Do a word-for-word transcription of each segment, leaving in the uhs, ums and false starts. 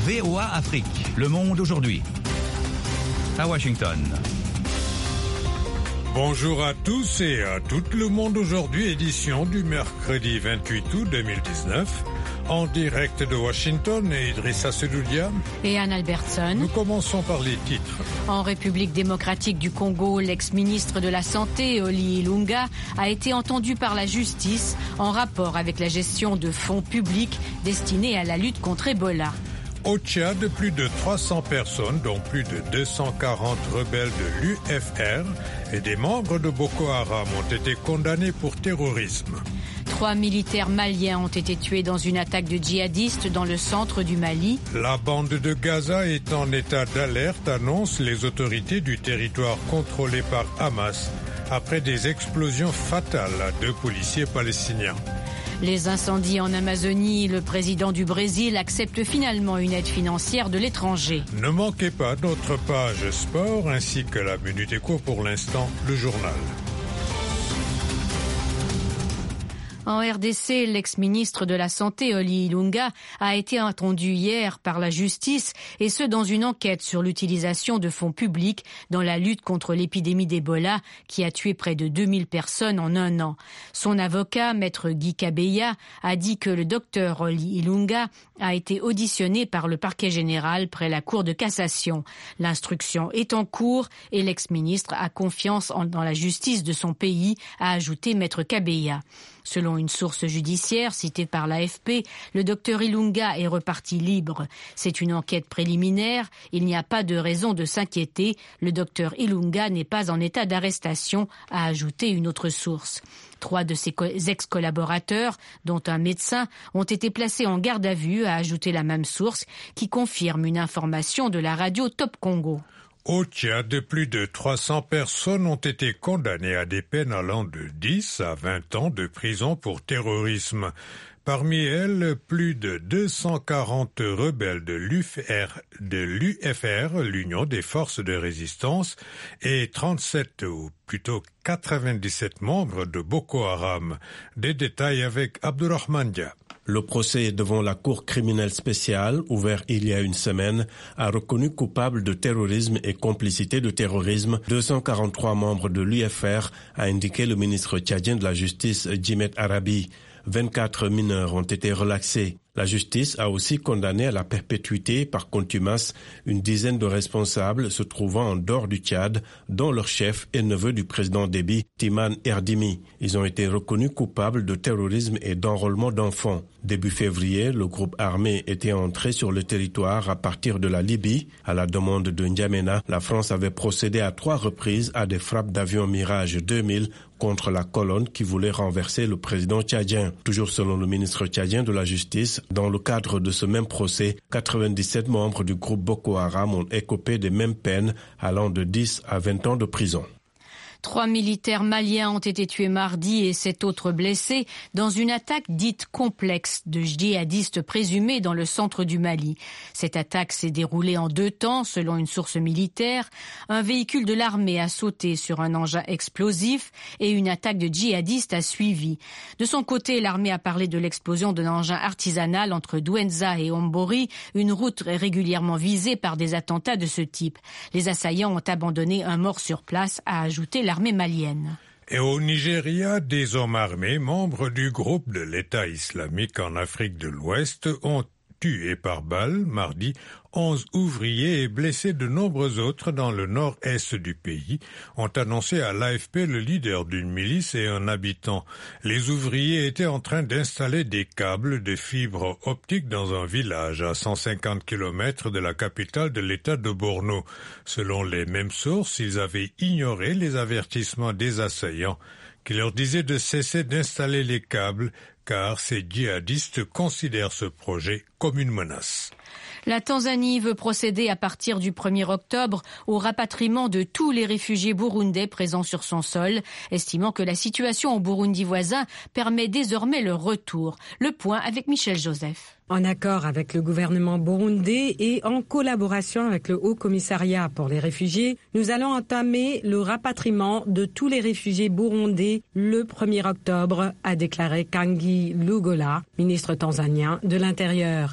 V O A Afrique, Le Monde aujourd'hui. À Washington. Bonjour à tous et à tout le monde aujourd'hui, édition du mercredi vingt-huit août deux mille dix-neuf. En direct de Washington, et Idrissa Sedoulia et Anne Albertson. Nous commençons par les titres. En République démocratique du Congo, l'ex-ministre de la Santé, Oli Ilunga, a été entendu par la justice en rapport avec la gestion de fonds publics destinés à la lutte contre Ebola. Au Tchad, plus de trois cents personnes, dont plus de deux cent quarante rebelles de l'U F R et des membres de Boko Haram, ont été condamnés pour terrorisme. Trois militaires maliens ont été tués dans une attaque de djihadistes dans le centre du Mali. La bande de Gaza est en état d'alerte, annoncent les autorités du territoire contrôlé par Hamas, après des explosions fatales à deux policiers palestiniens. Les incendies en Amazonie, le président du Brésil accepte finalement une aide financière de l'étranger. Ne manquez pas notre page sport ainsi que la Minute Éco, pour l'instant, le journal. En R D C, l'ex-ministre de la Santé, Oli Ilunga, a été entendu hier par la justice, et ce dans une enquête sur l'utilisation de fonds publics dans la lutte contre l'épidémie d'Ebola qui a tué près de deux mille personnes en un an. Son avocat, maître Guy Kabeya, a dit que le docteur Oli Ilunga a été auditionné par le parquet général près la Cour de cassation. L'instruction est en cours et l'ex-ministre a confiance en, dans la justice de son pays, a ajouté maître Kabeya. Selon une source judiciaire citée par l'A F P, le docteur Ilunga est reparti libre. C'est une enquête préliminaire. Il n'y a pas de raison de s'inquiéter. Le docteur Ilunga n'est pas en état d'arrestation, a ajouté une autre source. Trois de ses ex-collaborateurs, dont un médecin, ont été placés en garde à vue, a ajouté la même source, qui confirme une information de la radio Top Congo. Au Tchad, plus de trois cents personnes ont été condamnées à des peines allant de dix à vingt ans de prison pour terrorisme. Parmi elles, plus de deux cent quarante rebelles de l'U F R, de l'U F R, l'Union des forces de résistance, et trente-sept, ou plutôt quatre-vingt-dix-sept membres de Boko Haram. Des détails avec Abdurrahman Dia. Le procès devant la Cour criminelle spéciale, ouvert il y a une semaine, a reconnu coupable de terrorisme et complicité de terrorisme deux cent quarante-trois membres de l'U F R, a indiqué le ministre tchadien de la Justice, Djimet Arabi. vingt-quatre mineurs ont été relaxés. La justice a aussi condamné à la perpétuité par contumace une dizaine de responsables se trouvant en dehors du Tchad, dont leur chef et neveu du président Déby, Timan Erdimi. Ils ont été reconnus coupables de terrorisme et d'enrôlement d'enfants. Début février, le groupe armé était entré sur le territoire à partir de la Libye. À la demande de N'Djamena, la France avait procédé à trois reprises à des frappes d'avions Mirage deux mille contre la colonne qui voulait renverser le président tchadien. Toujours selon le ministre tchadien de la Justice, dans le cadre de ce même procès, quatre-vingt-dix-sept membres du groupe Boko Haram ont écopé des mêmes peines allant de dix à vingt ans de prison. Trois militaires maliens ont été tués mardi et sept autres blessés dans une attaque dite complexe de djihadistes présumés dans le centre du Mali. Cette attaque s'est déroulée en deux temps, selon une source militaire. Un véhicule de l'armée a sauté sur un engin explosif et une attaque de djihadistes a suivi. De son côté, l'armée a parlé de l'explosion d'un engin artisanal entre Douenza et Ombori, une route régulièrement visée par des attentats de ce type. Les assaillants ont abandonné un mort sur place, a ajouté l'armée malienne. Et au Nigeria, des hommes armés, membres du groupe de l'État islamique en Afrique de l'Ouest, ont tué par balle, mardi, onze ouvriers et blessé de nombreux autres dans le nord-est du pays, ont annoncé à l'A F P le leader d'une milice et un habitant. Les ouvriers étaient en train d'installer des câbles de fibre optique dans un village à cent cinquante kilomètres de la capitale de l'État de Borno. Selon les mêmes sources, ils avaient ignoré les avertissements des assaillants qui leur disaient de cesser d'installer les câbles car ces djihadistes considèrent ce projet comme une menace. La Tanzanie veut procéder à partir du premier octobre au rapatriement de tous les réfugiés burundais présents sur son sol, estimant que la situation au Burundi voisin permet désormais leur retour. Le point avec Michel Joseph. En accord avec le gouvernement burundais et en collaboration avec le Haut Commissariat pour les réfugiés, nous allons entamer le rapatriement de tous les réfugiés burundais le premier octobre, a déclaré Kangi Lugola, ministre tanzanien de l'Intérieur.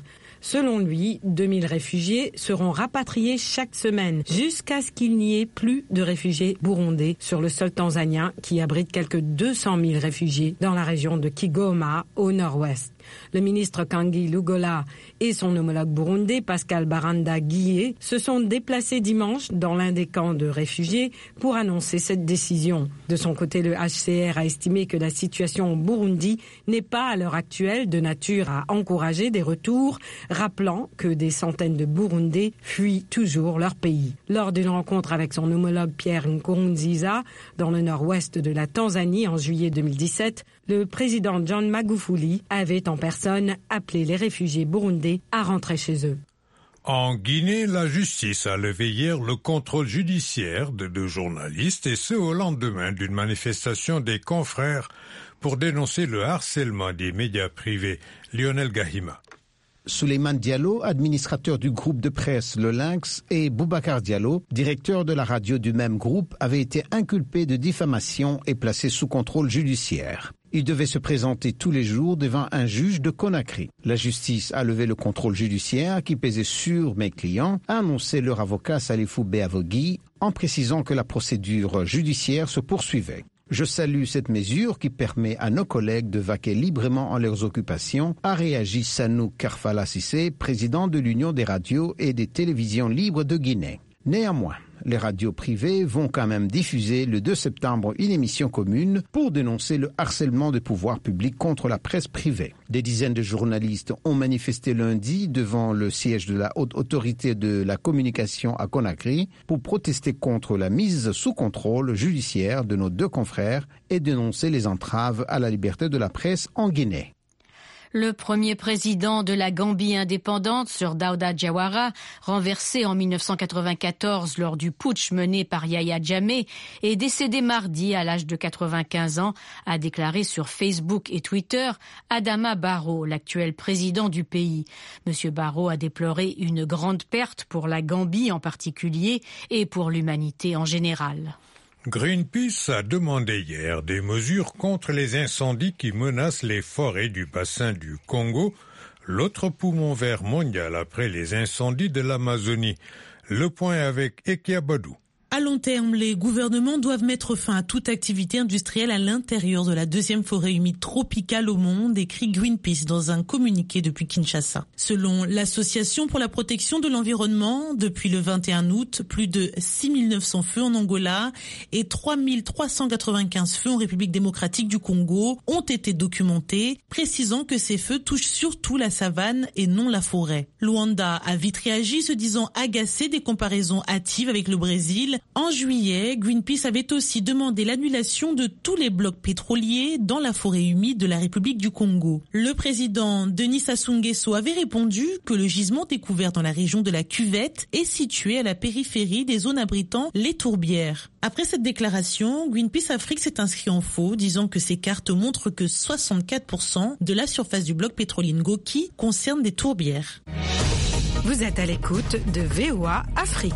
Selon lui, deux mille réfugiés seront rapatriés chaque semaine jusqu'à ce qu'il n'y ait plus de réfugiés burundais sur le sol tanzanien qui abrite quelques deux cent mille réfugiés dans la région de Kigoma au nord-ouest. Le ministre Kangi Lugola et son homologue burundais Pascal Baranda Guillé se sont déplacés dimanche dans l'un des camps de réfugiés pour annoncer cette décision. De son côté, le H C R a estimé que la situation au Burundi n'est pas à l'heure actuelle de nature à encourager des retours, rappelant que des centaines de Burundais fuient toujours leur pays. Lors d'une rencontre avec son homologue Pierre Nkurunziza dans le nord-ouest de la Tanzanie en juillet deux mille dix-sept, le président John Magufuli avait en personne appelé les réfugiés burundais à rentrer chez eux. En Guinée, la justice a levé hier le contrôle judiciaire de deux journalistes et ce au lendemain d'une manifestation des confrères pour dénoncer le harcèlement des médias privés. Lionel Gahima. Souleymane Diallo, administrateur du groupe de presse Le Lynx, et Boubacar Diallo, directeur de la radio du même groupe, avaient été inculpés de diffamation et placés sous contrôle judiciaire. Ils devaient se présenter tous les jours devant un juge de Conakry. La justice a levé le contrôle judiciaire qui pesait sur mes clients, a annoncé leur avocat Salifou Beavogui, en précisant que la procédure judiciaire se poursuivait. Je salue cette mesure qui permet à nos collègues de vaquer librement en leurs occupations, a réagi Sanou Karfala Sissé, président de l'Union des radios et des télévisions libres de Guinée. Néanmoins, les radios privées vont quand même diffuser le deux septembre une émission commune pour dénoncer le harcèlement des pouvoirs publics contre la presse privée. Des dizaines de journalistes ont manifesté lundi devant le siège de la haute autorité de la communication à Conakry pour protester contre la mise sous contrôle judiciaire de nos deux confrères et dénoncer les entraves à la liberté de la presse en Guinée. Le premier président de la Gambie indépendante, Sir Dawda Jawara, renversé en mille neuf cent quatre-vingt-quatorze lors du putsch mené par Yahya Jammeh, est décédé mardi à l'âge de quatre-vingt-quinze ans, a déclaré sur Facebook et Twitter Adama Barrow, l'actuel président du pays. Monsieur Barrow a déploré une grande perte pour la Gambie en particulier et pour l'humanité en général. Greenpeace a demandé hier des mesures contre les incendies qui menacent les forêts du bassin du Congo, l'autre poumon vert mondial après les incendies de l'Amazonie. Le point avec Ekia Badou. À long terme, les gouvernements doivent mettre fin à toute activité industrielle à l'intérieur de la deuxième forêt humide tropicale au monde, écrit Greenpeace dans un communiqué depuis Kinshasa. Selon l'Association pour la protection de l'environnement, depuis le vingt et un août, plus de six mille neuf cents feux en Angola et trois mille trois cent quatre-vingt-quinze feux en République démocratique du Congo ont été documentés, précisant que ces feux touchent surtout la savane et non la forêt. Luanda a vite réagi, se disant agacé des comparaisons hâtives avec le Brésil. En juillet, Greenpeace avait aussi demandé l'annulation de tous les blocs pétroliers dans la forêt humide de la République du Congo. Le président Denis Sassou Nguesso avait répondu que le gisement découvert dans la région de la Cuvette est situé à la périphérie des zones abritant les tourbières. Après cette déclaration, Greenpeace Afrique s'est inscrit en faux, disant que ces cartes montrent que soixante-quatre pour cent de la surface du bloc pétrolier Ngoki concerne des tourbières. Vous êtes à l'écoute de V O A Afrique.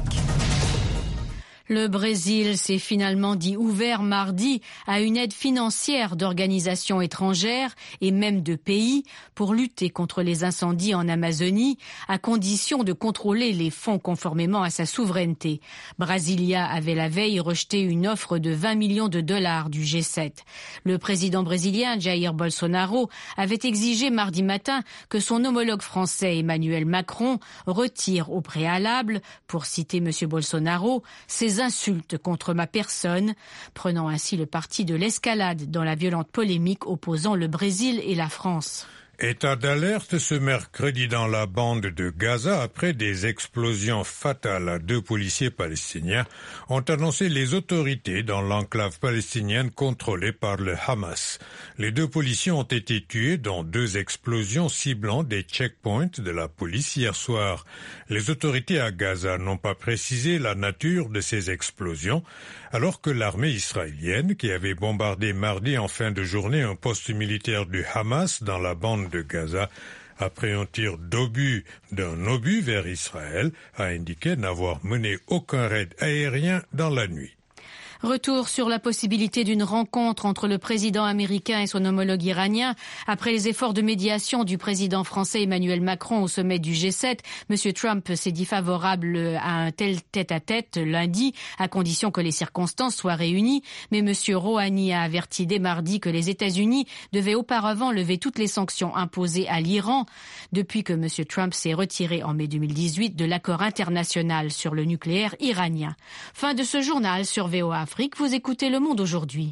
Le Brésil s'est finalement dit ouvert mardi à une aide financière d'organisations étrangères et même de pays pour lutter contre les incendies en Amazonie, à condition de contrôler les fonds conformément à sa souveraineté. Brasilia avait la veille rejeté une offre de vingt millions de dollars du G sept. Le président brésilien Jair Bolsonaro avait exigé mardi matin que son homologue français Emmanuel Macron retire au préalable, pour citer M. Bolsonaro, ses insultes contre ma personne, prenant ainsi le parti de l'escalade dans la violente polémique opposant le Brésil et la France. État d'alerte ce mercredi dans la bande de Gaza après des explosions fatales à deux policiers palestiniens, ont annoncé les autorités dans l'enclave palestinienne contrôlée par le Hamas. Les deux policiers ont été tués dans deux explosions ciblant des checkpoints de la police hier soir. Les autorités à Gaza n'ont pas précisé la nature de ces explosions, alors que l'armée israélienne, qui avait bombardé mardi en fin de journée un poste militaire du Hamas dans la bande de Gaza, après un tir d'obus d'un obus vers Israël, a indiqué n'avoir mené aucun raid aérien dans la nuit. Retour sur la possibilité d'une rencontre entre le président américain et son homologue iranien. Après les efforts de médiation du président français Emmanuel Macron au sommet du G sept, M. Trump s'est dit favorable à un tel tête-à-tête lundi, à condition que les circonstances soient réunies. Mais M. Rouhani a averti dès mardi que les États-Unis devaient auparavant lever toutes les sanctions imposées à l'Iran depuis que M. Trump s'est retiré en mai deux mille dix-huit de l'accord international sur le nucléaire iranien. Fin de ce journal sur V O A Afrique, vous écoutez Le Monde aujourd'hui.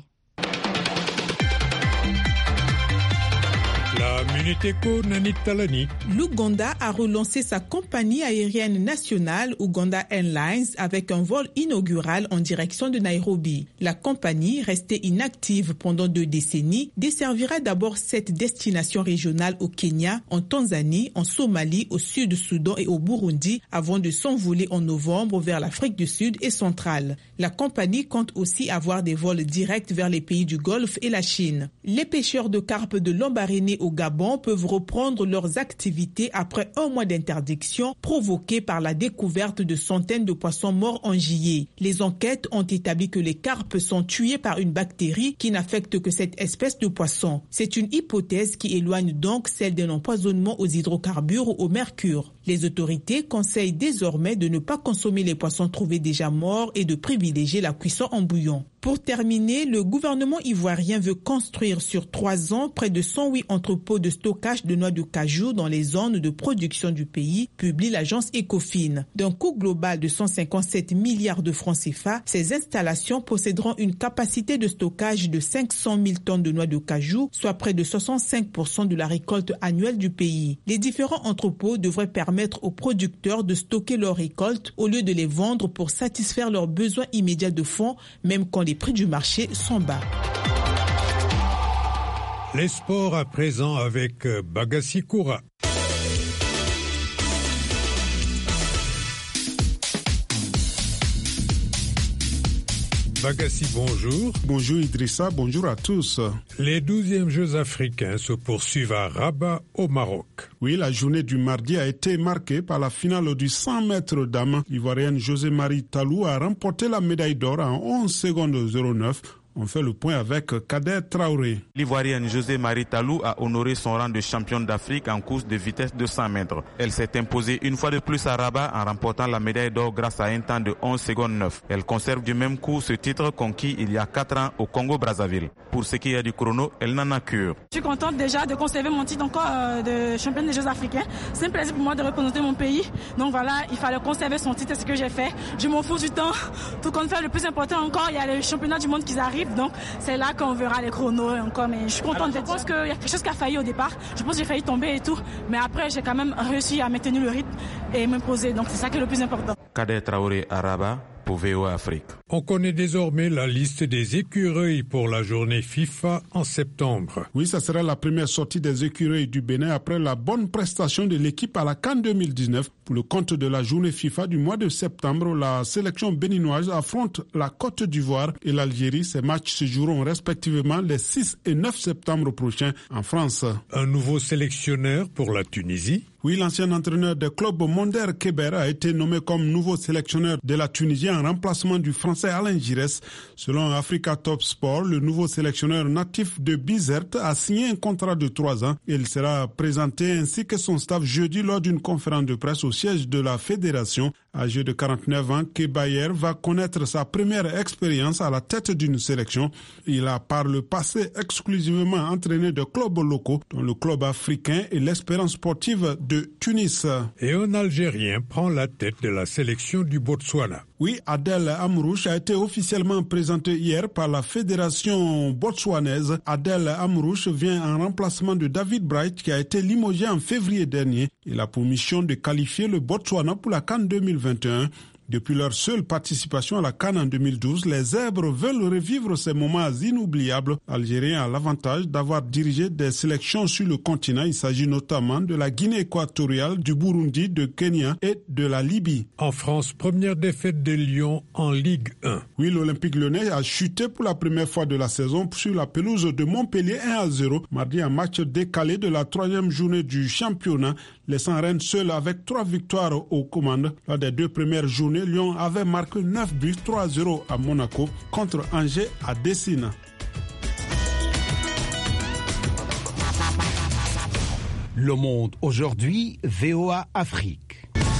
La Minute Éco, Nanit Talani. L'Ouganda a relancé sa compagnie aérienne nationale Uganda Airlines avec un vol inaugural en direction de Nairobi. La compagnie, restée inactive pendant deux décennies, desservira d'abord sept destinations régionales au Kenya, en Tanzanie, en Somalie, au Sud-Soudan et au Burundi avant de s'envoler en novembre vers l'Afrique du Sud et centrale. La compagnie compte aussi avoir des vols directs vers les pays du Golfe et la Chine. Les pêcheurs de carpes de Lambaréné au Gabon peuvent reprendre leurs activités après un mois d'interdiction provoquée par la découverte de centaines de poissons morts en juillet. Les enquêtes ont établi que les carpes sont tuées par une bactérie qui n'affecte que cette espèce de poisson. C'est une hypothèse qui éloigne donc celle d'un empoisonnement aux hydrocarbures ou au mercure. Les autorités conseillent désormais de ne pas consommer les poissons trouvés déjà morts et de privilégier la cuisson en bouillon. Pour terminer, le gouvernement ivoirien veut construire sur trois ans près de cent huit entrepôts de stockage de noix de cajou dans les zones de production du pays, publie l'agence Ecofin. D'un coût global de cent cinquante-sept milliards de francs C F A, ces installations posséderont une capacité de stockage de cinq cent mille tonnes de noix de cajou, soit près de soixante-cinq pour cent de la récolte annuelle du pays. Les différents entrepôts devraient permettre aux producteurs de stocker leurs récoltes au lieu de les vendre pour satisfaire leurs besoins immédiats de fonds, même quand les prix du marché sont bas. Les sports à présent avec Bagassi Koura. Bagassi, bonjour. Bonjour Idrissa, bonjour à tous. Les douzièmes Jeux africains se poursuivent à Rabat, au Maroc. Oui, la journée du mardi a été marquée par la finale du cent mètres dames. L'Ivoirienne José-Marie Talou a remporté la médaille d'or en onze secondes zéro neuf. On fait le point avec Kader Traoré. L'Ivoirienne José-Marie Talou a honoré son rang de championne d'Afrique en course de vitesse de cent mètres. Elle s'est imposée une fois de plus à Rabat en remportant la médaille d'or grâce à un temps de onze secondes neuf. Elle conserve du même coup ce titre conquis il y a quatre ans au Congo-Brazzaville. Pour ce qui est du chrono, elle n'en a cure. Je suis contente déjà de conserver mon titre encore euh, de championne des Jeux africains. C'est un plaisir pour moi de représenter mon pays. Donc voilà, il fallait conserver son titre, c'est ce que j'ai fait. Je m'en fous du temps. Tout compte fait, le plus important encore, il y a les championnats du monde qui arrivent. Donc c'est là qu'on verra les chronos encore. Mais je suis contente. Je pense qu'il y a quelque chose qui a failli au départ. Je pense que j'ai failli tomber et tout. Mais après, j'ai quand même réussi à maintenir le rythme et m'imposer. Donc c'est ça qui est le plus important. Kader Traoré à Rabat pour V O A Afrique. On connaît désormais la liste des écureuils pour la journée FIFA en septembre. Oui, ça sera la première sortie des écureuils du Bénin après la bonne prestation de l'équipe à la CAN deux mille dix-neuf. Pour le compte de la journée FIFA du mois de septembre, la sélection béninoise affronte la Côte d'Ivoire et l'Algérie. Ces matchs se joueront respectivement les six et neuf septembre prochains en France. Un nouveau sélectionneur pour la Tunisie. Oui, l'ancien entraîneur du club Monder Kéber a été nommé comme nouveau sélectionneur de la Tunisie en remplacement du français Alain Giresse. Selon Africa Top Sport, le nouveau sélectionneur natif de Bizerte a signé un contrat de trois ans. Il sera présenté ainsi que son staff jeudi lors d'une conférence de presse au siège de la fédération. Âgé de quarante-neuf ans, Kebayer va connaître sa première expérience à la tête d'une sélection. Il a par le passé exclusivement entraîné de clubs locaux, dont le club africain et l'Espérance sportive de Tunis. Et un Algérien prend la tête de la sélection du Botswana. Oui, Adel Amrouche a été officiellement présenté hier par la fédération botswanaise. Adel Amrouche vient en remplacement de David Bright qui a été limogé en février dernier. Il a pour mission de qualifier le Botswana pour la CAN deux mille vingt et un. Depuis leur seule participation à la CAN en deux mille douze, les Zèbres veulent revivre ces moments inoubliables. L'Algérien a l'avantage d'avoir dirigé des sélections sur le continent. Il s'agit notamment de la Guinée équatoriale, du Burundi, de Kenya et de la Libye. En France, première défaite des Lions en Ligue un. Oui, l'Olympique Lyonnais a chuté pour la première fois de la saison sur la pelouse de Montpellier un à zéro. Mardi, un match décalé de la troisième journée du championnat, laissant Rennes seul avec trois victoires aux commandes. Lors des deux premières journées journée, Lyon avait marqué neuf buts, trois à zéro à Monaco contre Angers à Dessine. Le Monde aujourd'hui, V O A Afrique.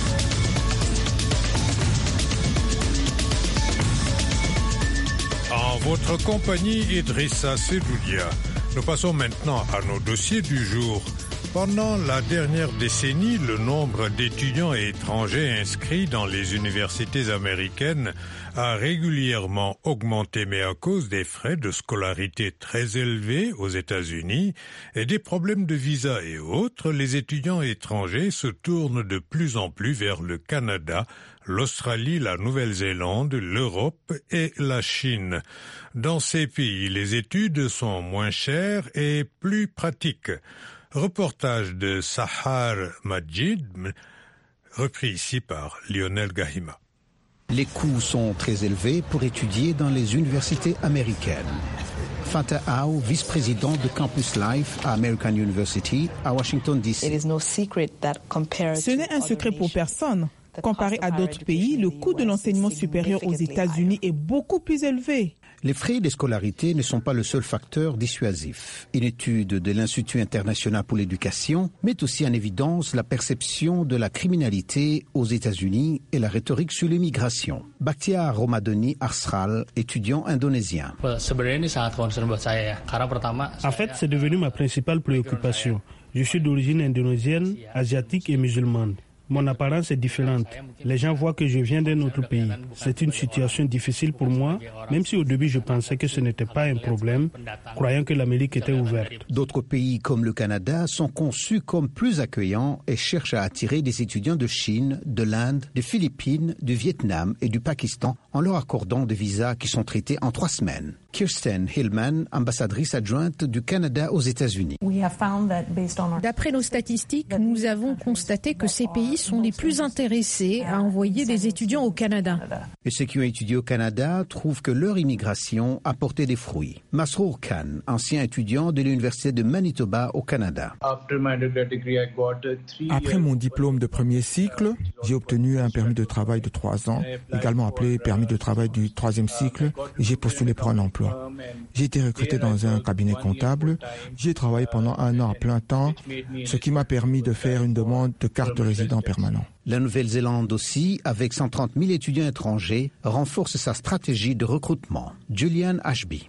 En votre compagnie, Idrissa Sedoudia. Nous passons maintenant à nos dossiers du jour. Pendant la dernière décennie, le nombre d'étudiants étrangers inscrits dans les universités américaines a régulièrement augmenté, mais à cause des frais de scolarité très élevés aux États-Unis et des problèmes de visa et autres, les étudiants étrangers se tournent de plus en plus vers le Canada, l'Australie, la Nouvelle-Zélande, l'Europe et la Chine. Dans ces pays, les études sont moins chères et plus pratiques. Reportage de Sahar Majid, repris ici par Lionel Gahima. Les coûts sont très élevés pour étudier dans les universités américaines. Fatah Aou, vice-président de Campus Life à American University à Washington, D C. Ce n'est un secret pour personne. Comparé à d'autres pays, le coût de l'enseignement supérieur aux États-Unis est beaucoup plus élevé. Les frais de scolarité ne sont pas le seul facteur dissuasif. Une étude de l'Institut international pour l'éducation met aussi en évidence la perception de la criminalité aux États-Unis et la rhétorique sur l'immigration. Bakhtiar Romadoni Arsral, étudiant indonésien. En fait, c'est devenu ma principale préoccupation. Je suis d'origine indonésienne, asiatique et musulmane. Mon apparence est différente. Les gens voient que je viens d'un autre pays. C'est une situation difficile pour moi, même si au début je pensais que ce n'était pas un problème, croyant que l'Amérique était ouverte. D'autres pays comme le Canada sont conçus comme plus accueillants et cherchent à attirer des étudiants de Chine, de l'Inde, des Philippines, du Vietnam et du Pakistan en leur accordant des visas qui sont traités en trois semaines. Kirsten Hillman, ambassadrice adjointe du Canada aux États-Unis. D'après nos statistiques, nous avons constaté que ces pays sont les plus intéressés à envoyer des étudiants au Canada. Et ceux qui ont étudié au Canada trouvent que leur immigration a porté des fruits. Masrour Khan, ancien étudiant de l'Université de Manitoba au Canada. Après mon diplôme de premier cycle, j'ai obtenu un permis de travail de trois ans, également appelé permis de travail du troisième cycle, et j'ai postulé pour un emploi. J'ai été recruté dans un cabinet comptable. J'ai travaillé pendant un an à plein temps, ce qui m'a permis de faire une demande de carte de résident permanent. La Nouvelle-Zélande aussi, avec cent trente mille étudiants étrangers, renforce sa stratégie de recrutement. Julian Ashby.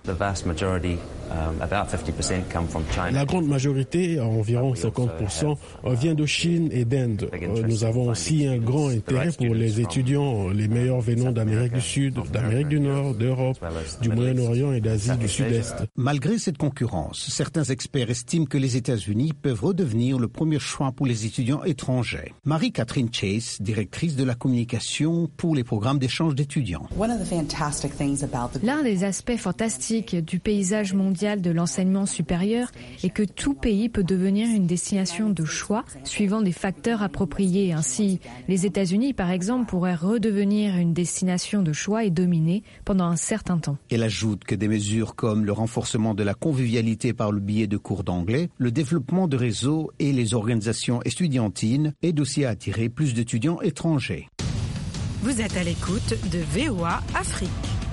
La grande majorité, environ cinquante pour cent, vient de Chine et d'Inde. Nous avons aussi un grand intérêt pour les étudiants, les meilleurs venant d'Amérique du Sud, d'Amérique du Nord, d'Europe, du Moyen-Orient et d'Asie du Sud-Est. Malgré cette concurrence, certains experts estiment que les États-Unis peuvent redevenir le premier choix pour les étudiants étrangers. Marie-Catherine Chase, directrice de la communication pour les programmes d'échange d'étudiants. L'un des aspects fantastiques du paysage mondial de l'enseignement supérieur est que tout pays peut devenir une destination de choix suivant des facteurs appropriés. Ainsi, les États-Unis, par exemple, pourraient redevenir une destination de choix et dominer pendant un certain temps. Elle ajoute que des mesures comme le renforcement de la convivialité par le biais de cours d'anglais, le développement de réseaux et les organisations estudiantines aident aussi à attirer plus d'étudiants étrangers. Vous êtes à l'écoute de V O A Afrique.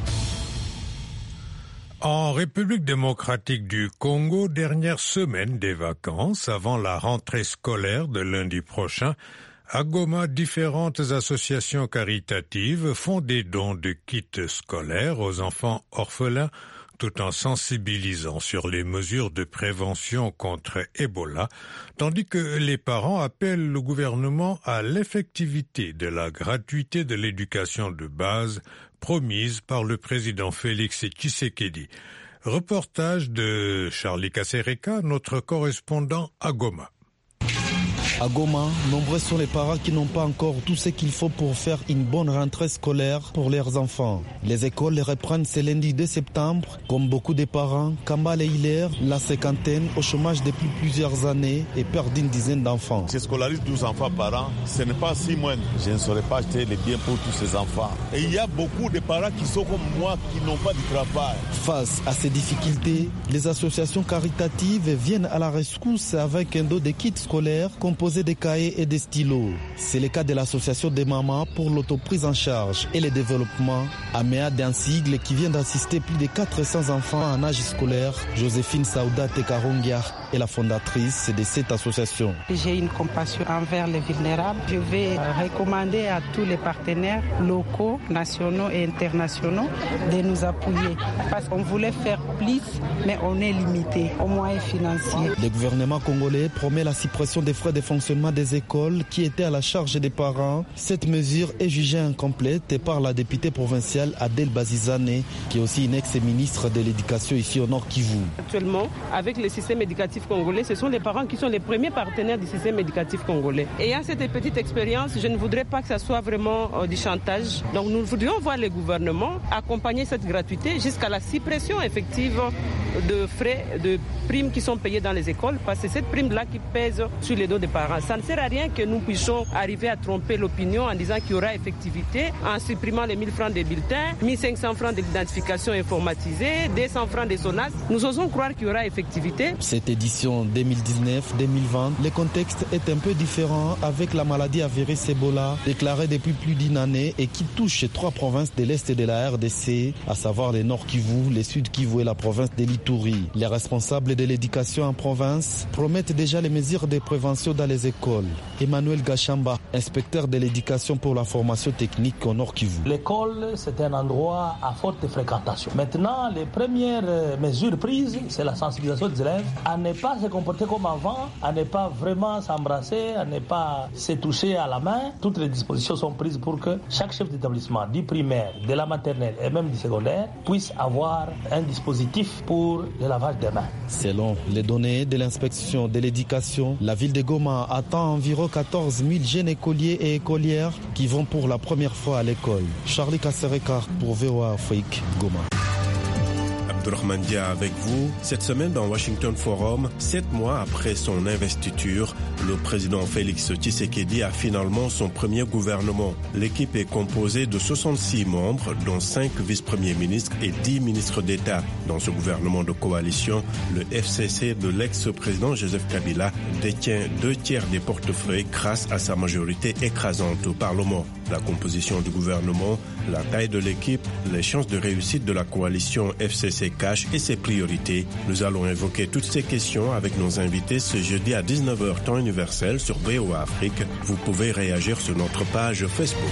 En République démocratique du Congo, dernière semaine des vacances avant la rentrée scolaire de lundi prochain, à Goma, différentes associations caritatives font des dons de kits scolaires aux enfants orphelins tout en sensibilisant sur les mesures de prévention contre Ebola, tandis que les parents appellent le gouvernement à l'effectivité de la gratuité de l'éducation de base promise par le président Félix Tshisekedi. Reportage de Charlie Kasereka, notre correspondant à Goma. À Goma, nombreux sont les parents qui n'ont pas encore tout ce qu'il faut pour faire une bonne rentrée scolaire pour leurs enfants. Les écoles reprennent ce lundi deux septembre. Comme beaucoup de parents, Kambale Hilaire, la cinquantaine, au chômage depuis plusieurs années et perd une dizaine d'enfants. Je scolarise douze enfants par an, ce n'est pas si moindre. Je ne saurais pas acheter les biens pour tous ces enfants. Et il y a beaucoup de parents qui sont comme moi, qui n'ont pas de travail. Face à ces difficultés, les associations caritatives viennent à la rescousse avec un dos de kits scolaires composés disposer des cahiers et des stylos. C'est le cas de l'association des mamans pour l'autoprise en charge et le développement, Améa d'Ansigle, qui vient d'assister plus de quatre cents enfants en âge scolaire. Joséphine Saouda Tekarongia est la fondatrice de cette association. J'ai une compassion envers les vulnérables. Je vais recommander à tous les partenaires locaux, nationaux et internationaux de nous appuyer. Parce qu'on voulait faire plus, mais on est limité aux moyens financiers. Le gouvernement congolais promet la suppression des frais de fonctionnement des écoles qui étaient à la charge des parents. Cette mesure est jugée incomplète par la députée provinciale Adèle Bazizane, qui est aussi une ex-ministre de l'Éducation ici au Nord Kivu. Actuellement, avec le système éducatif congolais, ce sont les parents qui sont les premiers partenaires du système éducatif congolais. Et à cette petite expérience, je ne voudrais pas que ça soit vraiment euh, du chantage. Donc nous voudrions voir le gouvernement accompagner cette gratuité jusqu'à la suppression effective de frais, de primes qui sont payées dans les écoles, parce que c'est cette prime-là qui pèse sur les dos des parents. Ça ne sert à rien que nous puissions arriver à tromper l'opinion en disant qu'il y aura effectivité, en supprimant les mille francs des bulletins, mille cinq cents francs d'identification informatisée, deux cents francs des SONAS. Nous osons croire qu'il y aura effectivité. Cette édition deux mille dix-neuf deux mille vingt, le contexte est un peu différent avec la maladie à virus Ebola déclarée depuis plus d'une année et qui touche trois provinces de l'Est de la R D C, à savoir le Nord Kivu, le Sud Kivu et la province de l'Ituri. Les responsables de l'éducation en province promettent déjà les mesures de prévention dans les écoles. Emmanuel Gachamba, inspecteur de l'éducation pour la formation technique au Nord Kivu. L'école, c'est un endroit à forte fréquentation. Maintenant, les premières mesures prises, c'est la sensibilisation des élèves à ne pas se comporter comme avant, à ne pas vraiment s'embrasser, à ne pas se toucher à la main. Toutes les dispositions sont prises pour que chaque chef d'établissement, du primaire, de la maternelle et même du secondaire, puisse avoir un dispositif pour le lavage des mains. Selon les données de l'inspection de l'éducation, la ville de Goma attend environ quatorze mille jeunes écoliers et écolières qui vont pour la première fois à l'école. Charlie Kassereka pour V O A Afrique, Goma. Abdourahmane Dia avec vous. Cette semaine dans Washington Forum, sept mois après son investiture, le président Félix Tshisekedi a finalement son premier gouvernement. L'équipe est composée de soixante-six membres, dont cinq vice-premiers ministres et dix ministres d'État. Dans ce gouvernement de coalition, le F C C de l'ex-président Joseph Kabila détient deux tiers des portefeuilles grâce à sa majorité écrasante au Parlement. La composition du gouvernement, la taille de l'équipe, les chances de réussite de la coalition F C C cash et ses priorités. Nous allons évoquer toutes ces questions avec nos invités ce jeudi à dix-neuf heures temps universel sur V O A Afrique. Vous pouvez réagir sur notre page Facebook.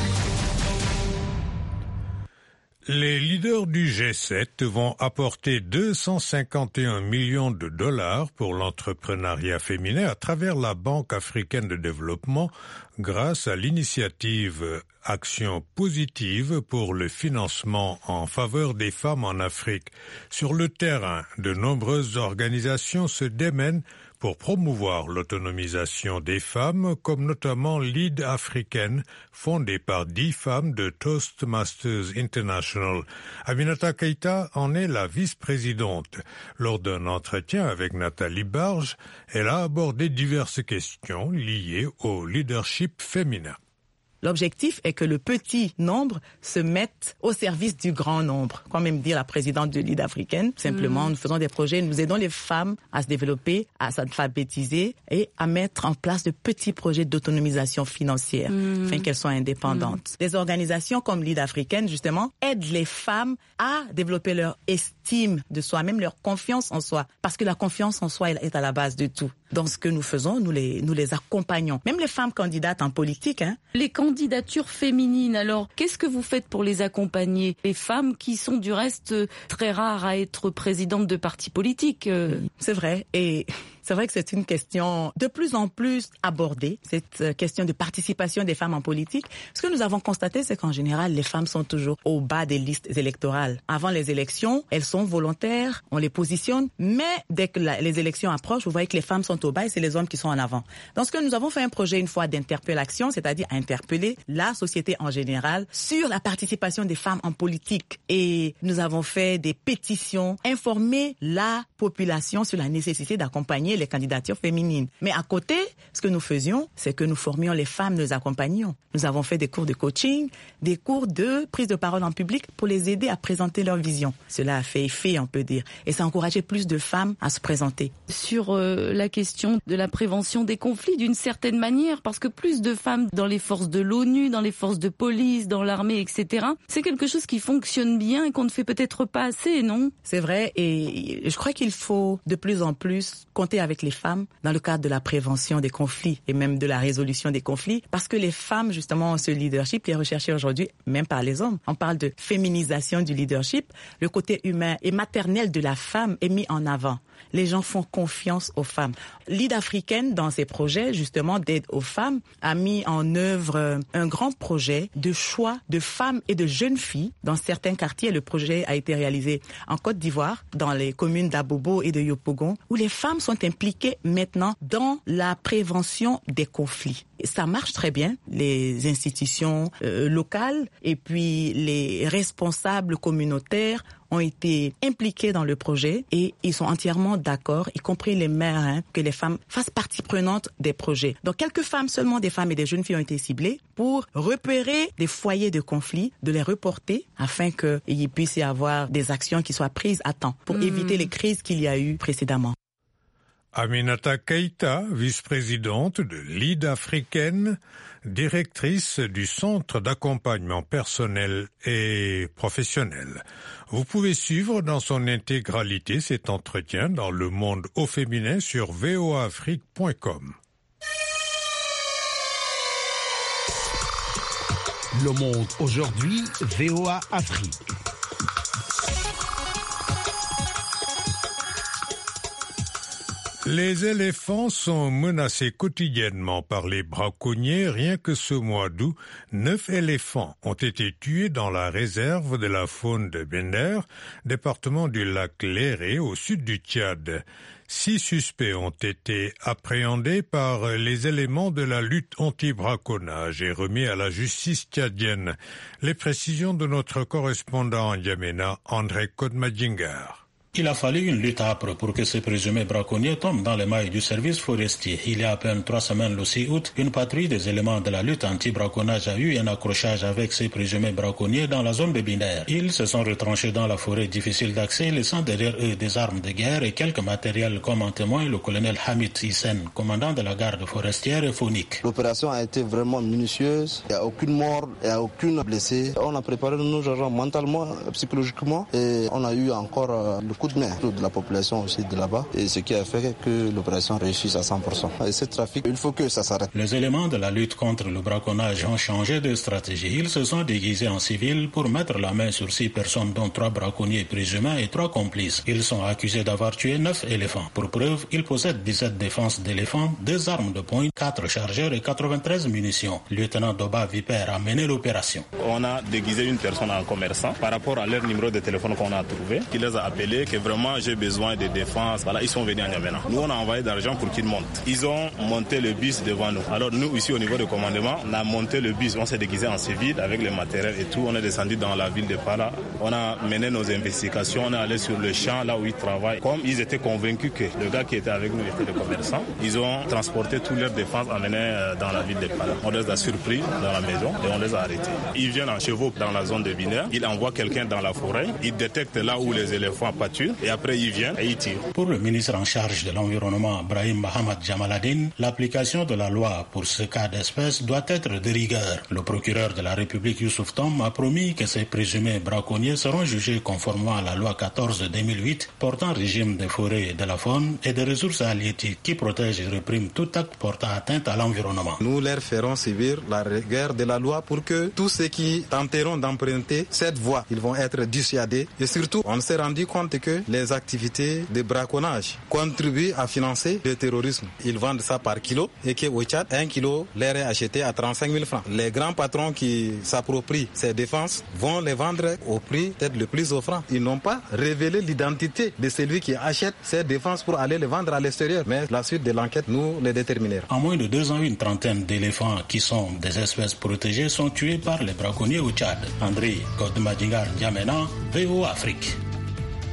Les leaders du G sept vont apporter deux cent cinquante et un millions de dollars pour l'entrepreneuriat féminin à travers la Banque africaine de développement grâce à l'initiative Action positive pour le financement en faveur des femmes en Afrique. Sur le terrain, de nombreuses organisations se démènent pour promouvoir l'autonomisation des femmes, comme notamment Lead Africaine, fondée par dix femmes de Toastmasters International. Aminata Keita en est la vice-présidente. Lors d'un entretien avec Nathalie Barge, elle a abordé diverses questions liées au leadership féminin. L'objectif est que le petit nombre se mette au service du grand nombre. Comme aime dire la présidente de Lead Africaine, simplement, mmh. nous faisons des projets, nous aidons les femmes à se développer, à s'alphabétiser et à mettre en place de petits projets d'autonomisation financière, mmh. afin qu'elles soient indépendantes. Mmh. Des organisations comme Lead Africaine, justement, aident les femmes à développer leur estime de soi, même leur confiance en soi, parce que la confiance en soi est à la base de tout. Dans ce que nous faisons, nous les, nous les accompagnons. Même les femmes candidates en politique, hein. Les candidatures féminines, alors, qu'est-ce que vous faites pour les accompagner? Les femmes qui sont du reste très rares à être présidentes de partis politiques. Oui, c'est vrai. Et c'est vrai que c'est une question de plus en plus abordée, cette question de participation des femmes en politique. Ce que nous avons constaté, c'est qu'en général, les femmes sont toujours au bas des listes électorales. Avant les élections, elles sont volontaires, on les positionne, mais dès que la, les élections approchent, vous voyez que les femmes sont au bas et c'est les hommes qui sont en avant. Dans ce que nous avons fait un projet une fois d'interpellation, c'est-à-dire interpeller la société en général sur la participation des femmes en politique. Et nous avons fait des pétitions, informer la population sur la nécessité d'accompagner accompagner les candidatures féminines. Mais à côté, ce que nous faisions, c'est que nous formions les femmes, nous accompagnions. Nous avons fait des cours de coaching, des cours de prise de parole en public pour les aider à présenter leur vision. Cela a fait effet, on peut dire, et ça a encouragé plus de femmes à se présenter. Sur euh, la question de la prévention des conflits, d'une certaine manière, parce que plus de femmes dans les forces de l'ONU, dans les forces de police, dans l'armée, et cetera, c'est quelque chose qui fonctionne bien et qu'on ne fait peut-être pas assez, non? C'est vrai, et je crois qu'il faut de plus en plus compter avec les femmes dans le cadre de la prévention des conflits et même de la résolution des conflits, parce que les femmes, justement, ont ce leadership qui est recherché aujourd'hui, même par les hommes. On parle de féminisation du leadership. Le côté humain et maternel de la femme est mis en avant. Les gens font confiance aux femmes. Lead africaine, dans ses projets, justement, d'aide aux femmes, a mis en œuvre un grand projet de choix de femmes et de jeunes filles dans certains quartiers. Le projet a été réalisé en Côte d'Ivoire, dans les communes d'Abobo et de Yopougon, où les femmes sont impliquées maintenant dans la prévention des conflits. Et ça marche très bien. Les institutions euh, locales et puis les responsables communautaires ont été impliqués dans le projet et ils sont entièrement d'accord, y compris les maires, hein, que les femmes fassent partie prenante des projets. Donc quelques femmes seulement, des femmes et des jeunes filles ont été ciblées pour repérer des foyers de conflit, de les reporter afin qu'il puisse y avoir des actions qui soient prises à temps pour mmh. éviter les crises qu'il y a eu précédemment. Aminata Keïta, vice-présidente de Lead africaine, directrice du Centre d'accompagnement personnel et professionnel. Vous pouvez suivre dans son intégralité cet entretien dans Le Monde au féminin sur v o a afrique point com. Le Monde aujourd'hui, V O A Afrique. Les éléphants sont menacés quotidiennement par les braconniers. Rien que ce mois d'août, neuf éléphants ont été tués dans la réserve de la faune de Bender, département du lac Léré, au sud du Tchad. Six suspects ont été appréhendés par les éléments de la lutte anti-braconnage et remis à la justice tchadienne. Les précisions de notre correspondant en N'Djamena, André Kodmadjingar. Il a fallu une lutte âpre pour que ces présumés braconniers tombent dans les mailles du service forestier. Il y a à peine trois semaines, le six août, une patrouille des éléments de la lutte anti-braconnage a eu un accrochage avec ces présumés braconniers dans la zone de Binaire. Ils se sont retranchés dans la forêt difficile d'accès, laissant derrière eux des armes de guerre et quelques matériels comme en témoin le colonel Hamid Hissen, commandant de la garde forestière et faunique. L'opération a été vraiment minutieuse. Il n'y a aucune mort, il n'y a aucune blessée. On a préparé nos agents mentalement, psychologiquement et on a eu encore le coup de main de la population aussi de là-bas, et ce qui a fait que l'opération réussisse à cent pour cent. Et ce trafic, il faut que ça s'arrête. Les éléments de la lutte contre le braconnage ont changé de stratégie. Ils se sont déguisés en civils pour mettre la main sur six personnes, dont trois braconniers présumés et trois complices. Ils sont accusés d'avoir tué neuf éléphants. Pour preuve, ils possèdent dix-sept défenses d'éléphants, deux armes de poing, quatre chargeurs et quatre-vingt-treize munitions. Lieutenant Doba Viper a mené l'opération. On a déguisé une personne en commerçant par rapport à leur numéro de téléphone qu'on a trouvé. Il les a appelés que vraiment j'ai besoin de défense. Voilà, ils sont venus à N'Djamena. Nous, on a envoyé de l'argent pour qu'ils montent. Ils ont monté le bus devant nous. Alors nous, ici au niveau du commandement, on a monté le bus. On s'est déguisé en civil avec les matériels et tout. On est descendu dans la ville de Pala. On a mené nos investigations. On est allé sur le champ là où ils travaillent. Comme ils étaient convaincus que le gars qui était avec nous était le commerçant, ils ont transporté toute leur défense emmené dans la ville de Pala. On les a surpris dans la maison et on les a arrêtés. Ils viennent en chevaux dans la zone de Binaire. Ils envoient quelqu'un dans la forêt. Ils détectent là où les éléphants pâturent. Et après, ils viennent et ils tirent. Pour le ministre en charge de l'environnement, Brahim Mohamed Jamaladine, l'application de la loi pour ce cas d'espèce doit être de rigueur. Le procureur de la République, Youssouf Tom, a promis que ces présumés braconniers seront jugés conformément à la loi quatorze de deux mille huit portant régime des forêts et de la faune et des ressources halieutiques qui protège et réprime tout acte portant atteinte à l'environnement. Nous leur ferons subir la rigueur de la loi pour que tous ceux qui tenteront d'emprunter cette voie, ils vont être dissuadés. Et surtout, on s'est rendu compte que les activités de braconnage contribuent à financer le terrorisme. Ils vendent ça par kilo et qu'au Tchad, un kilo leur est acheté à trente-cinq mille francs. Les grands patrons qui s'approprient ces défenses vont les vendre au prix peut-être le plus offrant. Ils n'ont pas révélé l'identité de celui qui achète ces défenses pour aller les vendre à l'extérieur. Mais la suite de l'enquête, nous les déterminerons. En moins de deux ans, une trentaine d'éléphants qui sont des espèces protégées sont tués par les braconniers au Tchad. André Kodmadjingar N'Djamena, V O Afrique.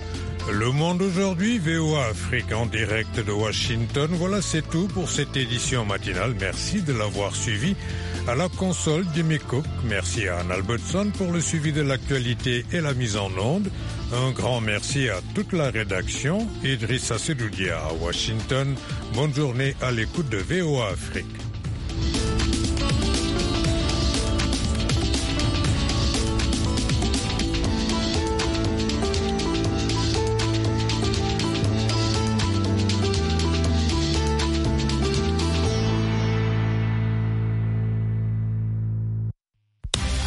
Le Monde aujourd'hui, V O A Afrique en direct de Washington. Voilà, c'est tout pour cette édition matinale. Merci de l'avoir suivi. À la console, Jimmy Cook. Merci à Anne Albertson pour le suivi de l'actualité et la mise en onde. Un grand merci à toute la rédaction. Idrissa Sedoudia à Washington. Bonne journée à l'écoute de V O A Afrique.